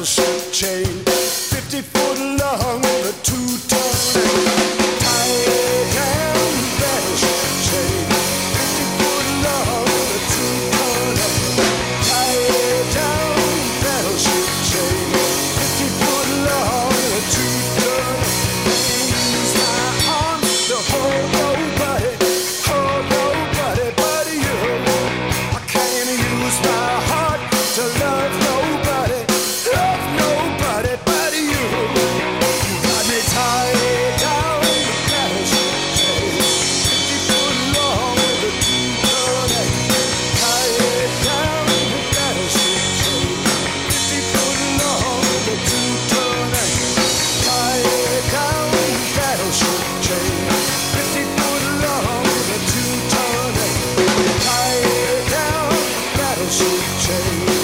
battleship chain, 50 foot long with a two-ton tie-down battleship chain, 50 foot long with a two-ton tie-down battleship chain, 50 foot long with a two-ton. Use my arms to hold nobody, but you. I can't use my heart to love nobody but you. You got me tied down the battleship chain, 50 foot long with a two-ton tied down the battleship chain, 50 foot long with a two-ton tied down battleship chain, 50 foot long with a two-ton tied down battleship chain.